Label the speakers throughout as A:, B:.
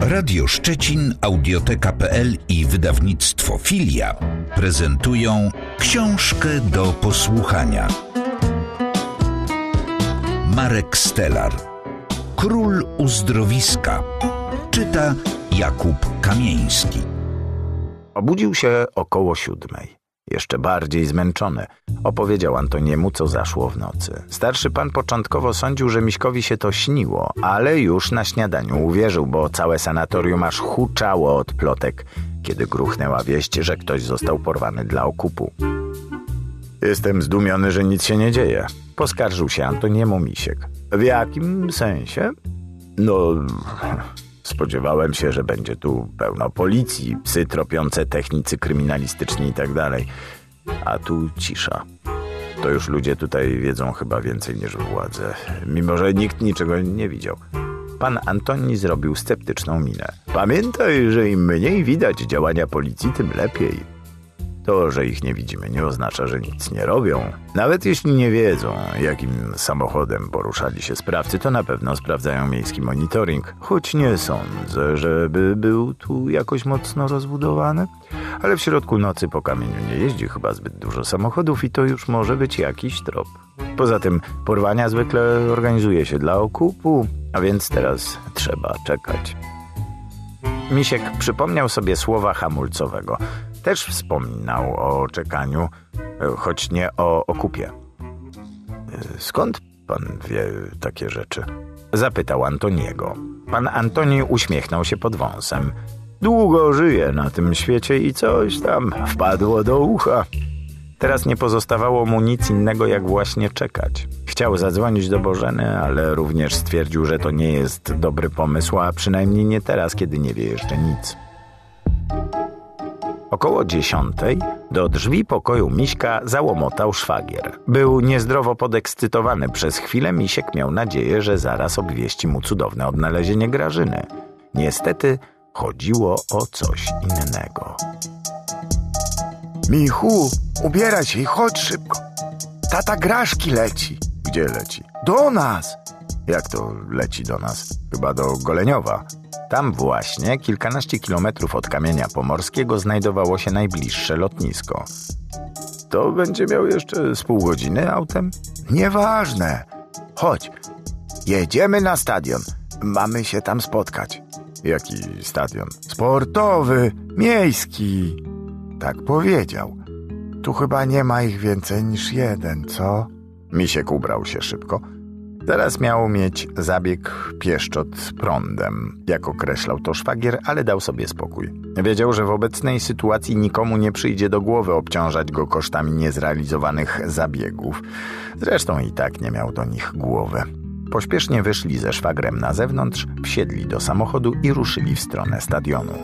A: Radio Szczecin, Audioteka.pl i wydawnictwo Filia prezentują książkę do posłuchania. Marek Stelar. Król uzdrowiska. Czyta Jakub Kamieński.
B: Obudził się około 7. Jeszcze bardziej zmęczony. Opowiedział Antoniemu, co zaszło w nocy. Starszy pan początkowo sądził, że Miśkowi się to śniło, ale już na śniadaniu uwierzył, bo całe sanatorium aż huczało od plotek, kiedy gruchnęła wieść, że ktoś został porwany dla okupu. Jestem zdumiony, że nic się nie dzieje. Poskarżył się Antoniemu Misiek. W jakim sensie? No, spodziewałem się, że będzie tu pełno policji, psy tropiące, technicy kryminalistyczni i tak dalej. A tu cisza. To już ludzie tutaj wiedzą chyba więcej niż władze, mimo że nikt niczego nie widział. Pan Antoni zrobił sceptyczną minę. Pamiętaj, że im mniej widać działania policji, tym lepiej. To, że ich nie widzimy, nie oznacza, że nic nie robią. Nawet jeśli nie wiedzą, jakim samochodem poruszali się sprawcy, to na pewno sprawdzają miejski monitoring. Choć nie sądzę, żeby był tu jakoś mocno rozbudowany. Ale w środku nocy po kamieniu nie jeździ chyba zbyt dużo samochodów i to już może być jakiś trop. Poza tym porwania zwykle organizuje się dla okupu, a więc teraz trzeba czekać. Misiek przypomniał sobie słowa Hamulcowego. Też wspominał o czekaniu, choć nie o okupie. Skąd pan wie takie rzeczy? Zapytał Antoniego. Pan Antoni uśmiechnął się pod wąsem. Długo żyję na tym świecie i coś tam wpadło do ucha. Teraz nie pozostawało mu nic innego, jak właśnie czekać. Chciał zadzwonić do Bożeny, ale również stwierdził, że to nie jest dobry pomysł, a przynajmniej nie teraz, kiedy nie wie jeszcze nic. Około 10 do drzwi pokoju Miśka załomotał szwagier. Był niezdrowo podekscytowany. Przez chwilę Misiek miał nadzieję, że zaraz obwieści mu cudowne odnalezienie Grażyny. Niestety chodziło o coś innego.
C: Michu, ubieraj się i chodź szybko. Tata Graszki leci.
B: Gdzie leci?
C: Do nas.
B: Jak to leci do nas? Chyba do Goleniowa. Tam właśnie, kilkanaście kilometrów od Kamienia Pomorskiego, znajdowało się najbliższe lotnisko. To będzie miał jeszcze z pół godziny autem?
C: Nieważne. Chodź, jedziemy na stadion. Mamy się tam spotkać.
B: Jaki stadion?
C: Sportowy, miejski. Tak powiedział. Tu chyba nie ma ich więcej niż jeden, co?
B: Misiek ubrał się szybko. Teraz miał mieć zabieg pieszczot prądem, jak określał to szwagier, ale dał sobie spokój. Wiedział, że w obecnej sytuacji nikomu nie przyjdzie do głowy obciążać go kosztami niezrealizowanych zabiegów. Zresztą i tak nie miał do nich głowy. Pośpiesznie wyszli ze szwagrem na zewnątrz, wsiedli do samochodu i ruszyli w stronę stadionu.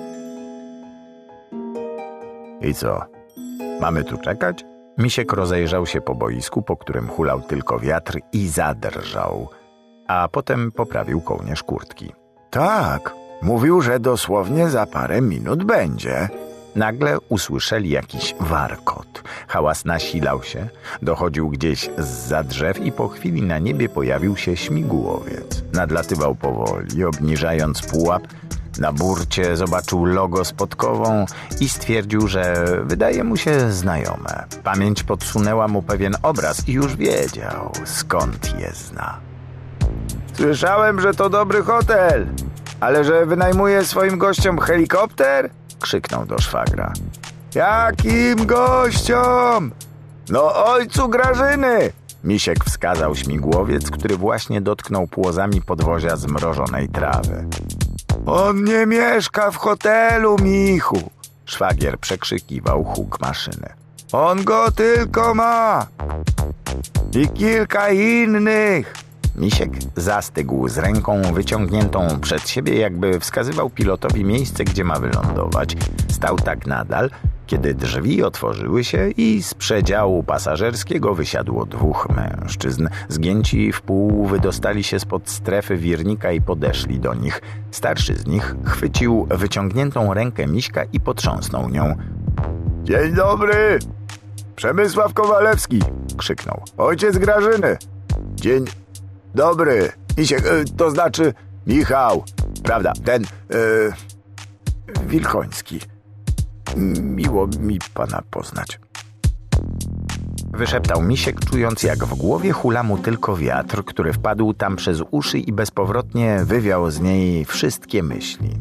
B: I co? Mamy tu czekać? Misiek rozejrzał się po boisku, po którym hulał tylko wiatr i zadrżał, a potem poprawił kołnierz kurtki.
C: Tak, mówił, że dosłownie za parę minut będzie.
B: Nagle usłyszeli jakiś warkot. Hałas nasilał się, dochodził gdzieś zza drzew i po chwili na niebie pojawił się śmigłowiec. Nadlatywał powoli, obniżając pułap. Na burcie zobaczył logo z podkową i stwierdził, że wydaje mu się znajome. Pamięć podsunęła mu pewien obraz i już wiedział, skąd je zna.
C: Słyszałem, że to dobry hotel, ale że wynajmuje swoim gościom helikopter? Krzyknął do szwagra. Jakim gościom? No ojcu Grażyny!
B: Misiek wskazał śmigłowiec, który właśnie dotknął płozami podwozia zmrożonej trawy.
C: On nie mieszka w hotelu, Michu.
B: Szwagier przekrzykiwał huk maszyny.
C: On go tylko ma. I kilka innych.
B: Misiek zastygł z ręką wyciągniętą przed siebie, jakby wskazywał pilotowi miejsce, gdzie ma wylądować. Stał tak nadal, kiedy drzwi otworzyły się i z przedziału pasażerskiego wysiadło 2 mężczyzn. Zgięci w pół wydostali się spod strefy wirnika i podeszli do nich. Starszy z nich chwycił wyciągniętą rękę Miśka i potrząsnął nią.
C: Dzień dobry! Przemysław Kowalewski! Krzyknął. Ojciec Grażyny! Dzień dobry! Misiek, to znaczy Michał! Prawda, ten Wilkoński. Miło mi pana poznać.
B: Wyszeptał Misiek, czując jak w głowie hula mu tylko wiatr, który wpadł tam przez uszy i bezpowrotnie wywiał z niej wszystkie myśli.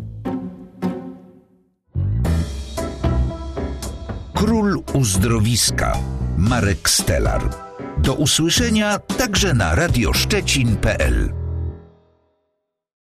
A: Król uzdrowiska. Marek Stelar. Do usłyszenia także na radioszczecin.pl.